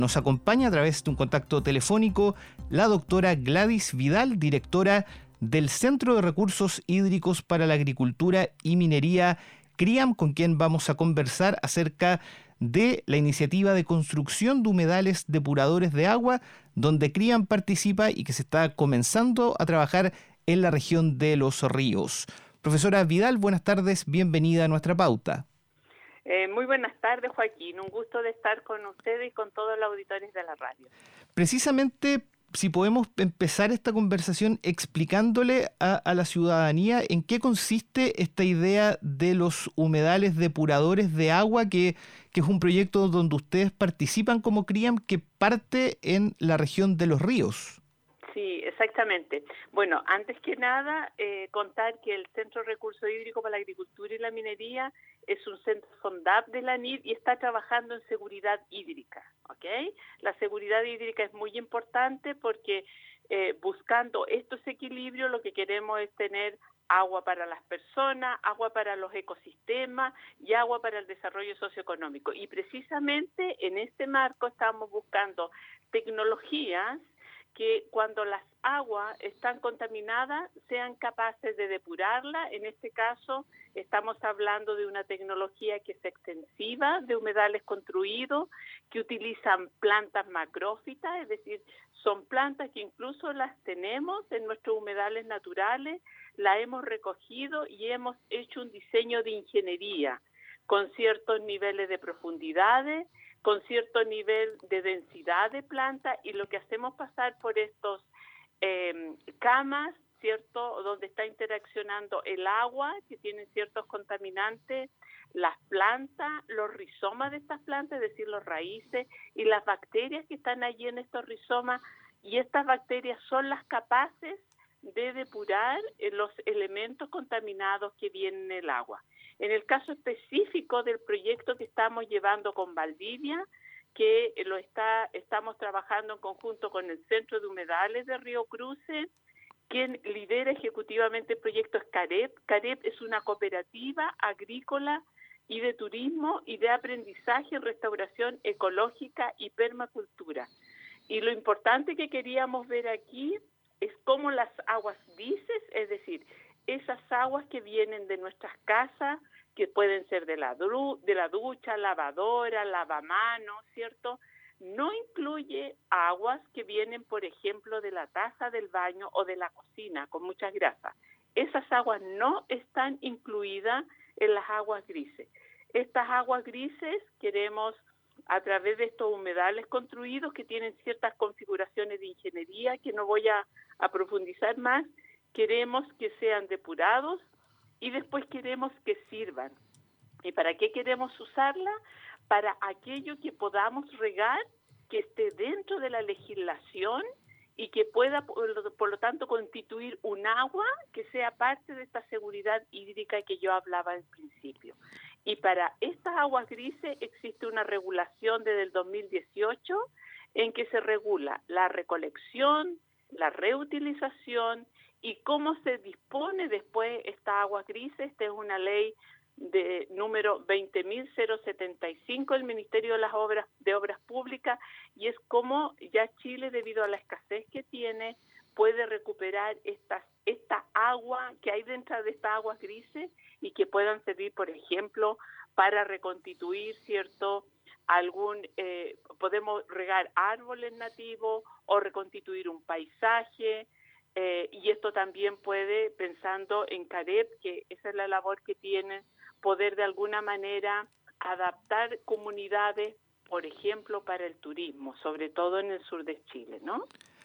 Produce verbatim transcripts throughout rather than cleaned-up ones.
Nos acompaña a través de un contacto telefónico la doctora Gladys Vidal, directora del Centro de Recursos Hídricos para la Agricultura y Minería CRIAM, con quien vamos a conversar acerca de la iniciativa de construcción de humedales depuradores de agua, donde CRIAM participa y que se está comenzando a trabajar en la región de Los Ríos. Profesora Vidal, buenas tardes, bienvenida a nuestra pauta. Eh, muy buenas tardes, Joaquín. Un gusto de estar con ustedes y con todos los auditores de la radio. Precisamente, si podemos empezar esta conversación explicándole a, a la ciudadanía en qué consiste esta idea de los humedales depuradores de agua, que, que es un proyecto donde ustedes participan como CRIAM, que parte en la región de Los Ríos. Sí, exactamente. Bueno, antes que nada, eh, contar que el Centro de Recursos Hídricos para la Agricultura y la Minería es un centro FONDAP de la A N I D y está trabajando en seguridad hídrica, ¿ok? La seguridad hídrica es muy importante porque eh, buscando estos equilibrios lo que queremos es tener agua para las personas, agua para los ecosistemas y agua para el desarrollo socioeconómico. Y precisamente en este marco estamos buscando tecnologías que cuando las aguas están contaminadas sean capaces de depurarla. En este caso estamos hablando de una tecnología que es extensiva, de humedales construidos, que utilizan plantas macrófitas, es decir, son plantas que incluso las tenemos en nuestros humedales naturales, las hemos recogido y hemos hecho un diseño de ingeniería con ciertos niveles de profundidades, con cierto nivel de densidad de planta, y lo que hacemos pasar por estos eh, camas, ¿cierto?, donde está interaccionando el agua, que tienen ciertos contaminantes, las plantas, los rizomas de estas plantas, es decir, los raíces, y las bacterias que están allí en estos rizomas, y estas bacterias son las capaces de depurar eh, los elementos contaminados que vienen en el agua. En el caso específico del proyecto que estamos llevando con Valdivia, que lo está estamos trabajando en conjunto con el Centro de Humedales de Río Cruces, quien lidera ejecutivamente el proyecto es CAREP. CAREP es una cooperativa agrícola y de turismo y de aprendizaje, restauración ecológica y permacultura. Y lo importante que queríamos ver aquí es cómo las aguas grises, es decir, esas aguas que vienen de nuestras casas, que pueden ser de la, de la ducha, lavadora, lavamanos, ¿cierto? No incluye aguas que vienen, por ejemplo, de la taza del baño o de la cocina, con muchas grasas. Esas aguas no están incluidas en las aguas grises. Estas aguas grises queremos, a través de estos humedales construidos que tienen ciertas configuraciones de ingeniería que no voy a, a profundizar más, queremos que sean depurados y después queremos que sirvan. ¿Y para qué queremos usarla? Para aquello que podamos regar, que esté dentro de la legislación y que pueda, por lo tanto, constituir un agua que sea parte de esta seguridad hídrica que yo hablaba al principio. Y para estas aguas grises existe una regulación desde el dos mil dieciocho en que se regula la recolección, la reutilización y cómo se dispone después estas aguas grises. Esta es una ley de número veinte mil setenta y cinco del Ministerio de las Obras de Obras Públicas, y es como ya Chile, debido a la escasez que tiene, puede recuperar estas esta agua que hay dentro de estas aguas grises y que puedan servir, por ejemplo, para reconstituir, ¿cierto?, algún, eh, podemos regar árboles nativos o reconstituir un paisaje. Eh, y esto también puede, pensando en CAREP, que esa es la labor que tienen, poder de alguna manera adaptar comunidades, por ejemplo, para el turismo, sobre todo en el sur de Chile, ¿no?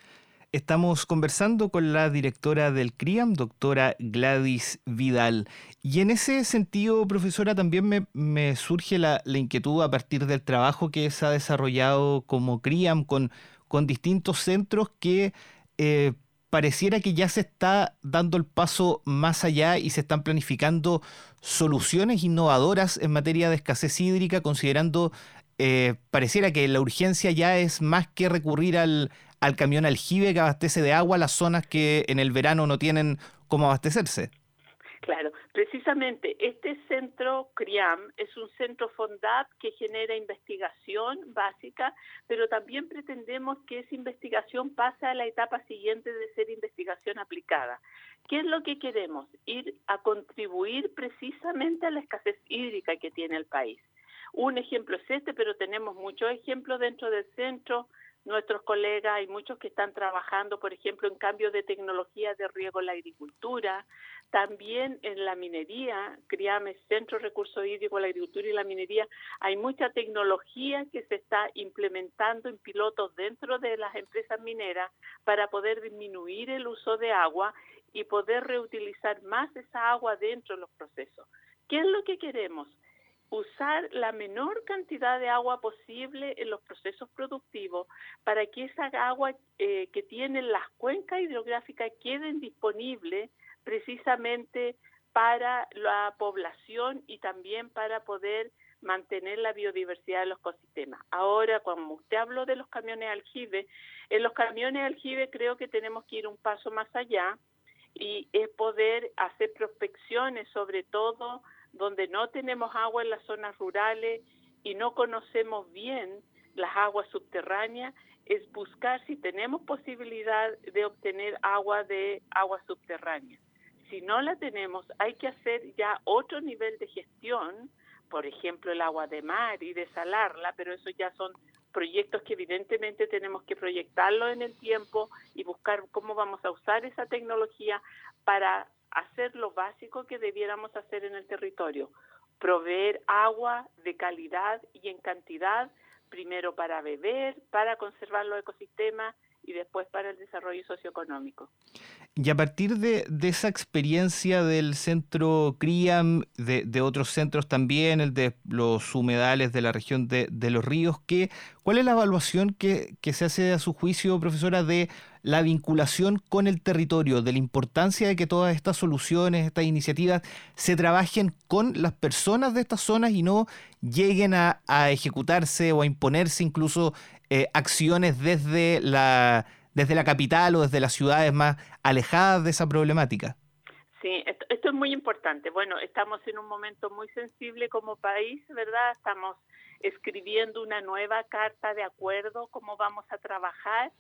Estamos conversando con la directora del CRIAM, doctora Gladys Vidal. Y en ese sentido, profesora, también me, me surge la, la inquietud a partir del trabajo que se ha desarrollado como CRIAM con, con distintos centros que eh, pareciera que ya se está dando el paso más allá y se están planificando soluciones innovadoras en materia de escasez hídrica, considerando, eh, pareciera que la urgencia ya es más que recurrir al, al camión aljibe que abastece de agua las zonas que en el verano no tienen cómo abastecerse. Claro, precisamente este centro CRIAM es un centro FONDAP que genera investigación básica, pero también pretendemos que esa investigación pase a la etapa siguiente de ser investigación aplicada. ¿Qué es lo que queremos? Ir a contribuir precisamente a la escasez hídrica que tiene el país. Un ejemplo es este, pero tenemos muchos ejemplos dentro del centro. Nuestros colegas, hay muchos que están trabajando, por ejemplo, en cambio de tecnología de riego en la agricultura, también en la minería, CRIAM es Centro de Recursos Hídricos, la agricultura y la minería. Hay mucha tecnología que se está implementando en pilotos dentro de las empresas mineras para poder disminuir el uso de agua y poder reutilizar más esa agua dentro de los procesos. ¿Qué es lo que queremos? Usar la menor cantidad de agua posible en los procesos productivos para que esa agua eh, que tienen las cuencas hidrográficas queden disponibles precisamente para la población y también para poder mantener la biodiversidad de los ecosistemas. Ahora, como usted habló de los camiones aljibe, en los camiones aljibe creo que tenemos que ir un paso más allá y es poder hacer prospecciones, sobre todo donde no tenemos agua en las zonas rurales y no conocemos bien las aguas subterráneas, es buscar si tenemos posibilidad de obtener agua de aguas subterráneas. Si no la tenemos, hay que hacer ya otro nivel de gestión, por ejemplo el agua de mar y desalarla, pero eso ya son proyectos que evidentemente tenemos que proyectarlo en el tiempo y buscar cómo vamos a usar esa tecnología para hacer lo básico que debiéramos hacer en el territorio, proveer agua de calidad y en cantidad, primero para beber, para conservar los ecosistemas y después para el desarrollo socioeconómico. Y a partir de, de esa experiencia del centro CRIAM, de, de otros centros también, el de los humedales de la región de, de Los Ríos, ¿qué, ¿cuál es la evaluación que, que se hace a su juicio, profesora, de la vinculación con el territorio, de la importancia de que todas estas soluciones, estas iniciativas, se trabajen con las personas de estas zonas y no lleguen a, a ejecutarse o a imponerse incluso eh, acciones desde la... desde la capital o desde las ciudades más alejadas de esa problemática? Sí, esto, esto es muy importante. Bueno, estamos en un momento muy sensible como país, ¿verdad? Estamos escribiendo una nueva carta de acuerdo, cómo vamos a trabajar,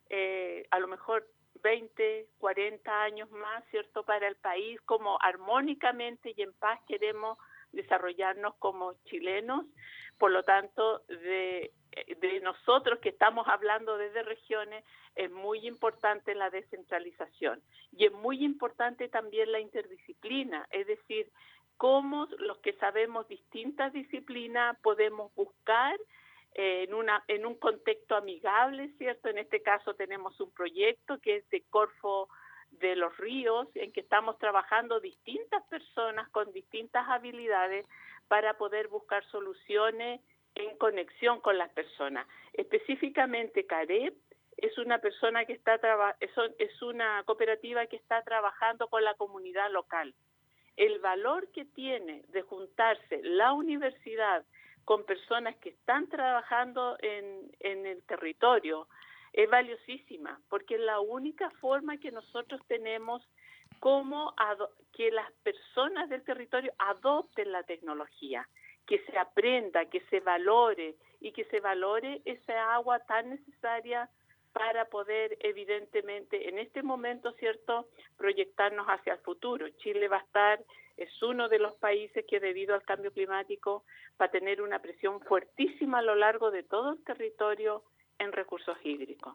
eh, a lo mejor veinte, cuarenta años más, ¿cierto?, para el país, cómo armónicamente y en paz queremos desarrollarnos como chilenos. Por lo tanto, de, de nosotros que estamos hablando desde regiones, es muy importante la descentralización y es muy importante también la interdisciplina, es decir, cómo los que sabemos distintas disciplinas podemos buscar eh, en, una, en un contexto amigable, ¿cierto? En este caso tenemos un proyecto que es de Corfo de los Ríos, en que estamos trabajando distintas personas con distintas habilidades para poder buscar soluciones en conexión con las personas. Específicamente CAREP es una persona que está traba- es una cooperativa que está trabajando con la comunidad local. El valor que tiene de juntarse la universidad con personas que están trabajando en, en el territorio es valiosísima, porque es la única forma que nosotros tenemos como ado- que las personas del territorio adopten la tecnología, que se aprenda, que se valore y que se valore esa agua tan necesaria para poder, evidentemente, en este momento, ¿cierto?, proyectarnos hacia el futuro. Chile va a estar, es uno de los países que debido al cambio climático va a tener una presión fuertísima a lo largo de todo el territorio en recursos hídricos.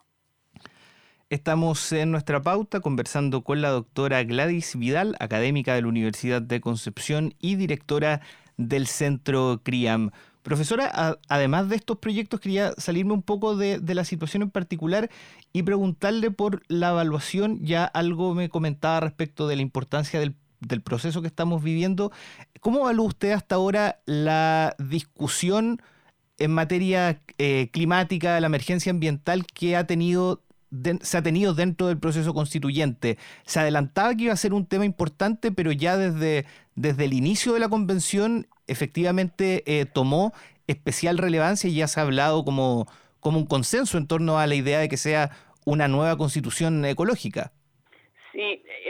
Estamos en nuestra pauta conversando con la doctora Gladys Vidal, académica de la Universidad de Concepción y directora del Centro CRIAM. Profesora, a, además de estos proyectos, quería salirme un poco de, de la situación en particular y preguntarle por la evaluación. Ya algo me comentaba respecto de la importancia del, del proceso que estamos viviendo. ¿Cómo evalúa usted hasta ahora la discusión en materia eh, climática, la emergencia ambiental que ha tenido de, se ha tenido dentro del proceso constituyente? Se adelantaba que iba a ser un tema importante, pero ya desde, desde el inicio de la convención efectivamente eh, tomó especial relevancia y ya se ha hablado como, como un consenso en torno a la idea de que sea una nueva constitución ecológica. Sí,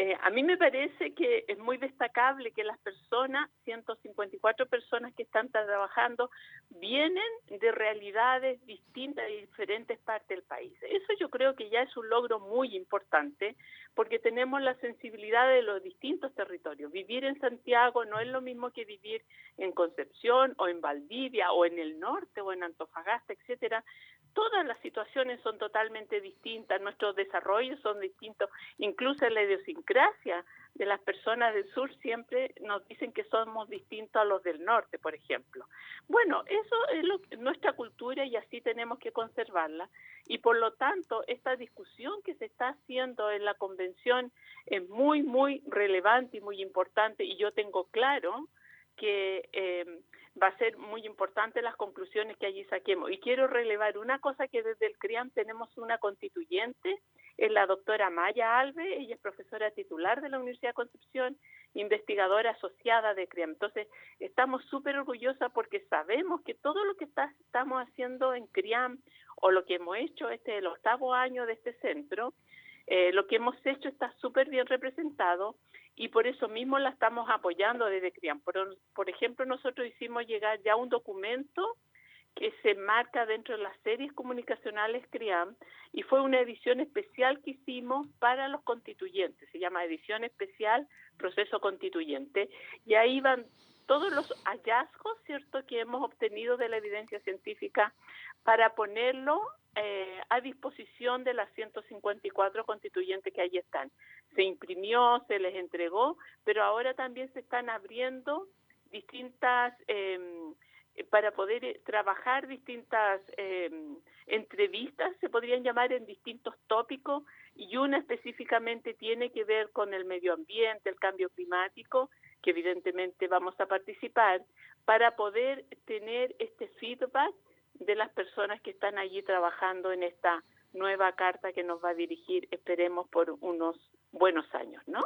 Eh, a mí me parece que es muy destacable que las personas, ciento cincuenta y cuatro personas que están trabajando, vienen de realidades distintas de diferentes partes del país. Eso yo creo que ya es un logro muy importante, porque tenemos la sensibilidad de los distintos territorios. Vivir en Santiago no es lo mismo que vivir en Concepción o en Valdivia o en el norte o en Antofagasta, etcétera. Todas las situaciones son totalmente distintas, nuestros desarrollos son distintos, incluso la idiosincrasia de las personas del sur siempre nos dicen que somos distintos a los del norte, por ejemplo. Bueno, eso es lo, nuestra cultura y así tenemos que conservarla. Y por lo tanto, esta discusión que se está haciendo en la convención es muy, muy relevante y muy importante, y yo tengo claro que eh, va a ser muy importante las conclusiones que allí saquemos. Y quiero relevar una cosa, que desde el CRIAM tenemos una constituyente, es la doctora Maya Alves, ella es profesora titular de la Universidad de Concepción, investigadora asociada de CRIAM. Entonces, estamos súper orgullosas porque sabemos que todo lo que está, estamos haciendo en CRIAM, o lo que hemos hecho, este es el octavo año de este centro, eh, lo que hemos hecho está súper bien representado, y por eso mismo la estamos apoyando desde CRIAM. Por, por ejemplo, nosotros hicimos llegar ya un documento que se marca dentro de las series comunicacionales CRIAM, y fue una edición especial que hicimos para los constituyentes, se llama Edición Especial Proceso Constituyente, y ahí van todos los hallazgos, ¿cierto?, que hemos obtenido de la evidencia científica para ponerlo eh, a disposición de las ciento cincuenta y cuatro constituyentes que ahí están. Se imprimió, se les entregó, pero ahora también se están abriendo distintas, eh, para poder trabajar distintas eh, entrevistas, se podrían llamar, en distintos tópicos, y una específicamente tiene que ver con el medio ambiente, el cambio climático, que evidentemente vamos a participar, para poder tener este feedback de las personas que están allí trabajando en esta nueva carta que nos va a dirigir, esperemos, por unos buenos años, ¿no?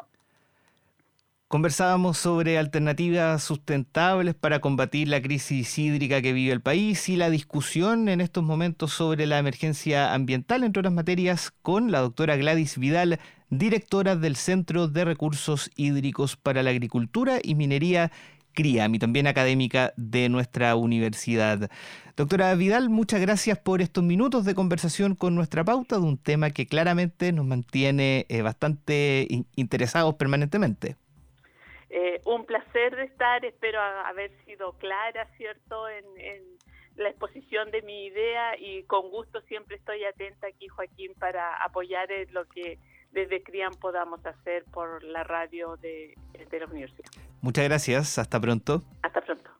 Conversábamos sobre alternativas sustentables para combatir la crisis hídrica que vive el país y la discusión en estos momentos sobre la emergencia ambiental, entre otras materias, con la doctora Gladys Vidal, directora del Centro de Recursos Hídricos para la Agricultura y Minería CRIAM, y también académica de nuestra universidad. Doctora Vidal, muchas gracias por estos minutos de conversación con Nuestra Pauta de un tema que claramente nos mantiene eh, bastante in- interesados permanentemente. Eh, un placer de estar, espero haber sido clara, ¿cierto?, en, en la exposición de mi idea, y con gusto siempre estoy atenta aquí, Joaquín, para apoyar en lo que desde CRIAM podamos hacer por la radio de, de la universidad. Muchas gracias, hasta pronto. Hasta pronto.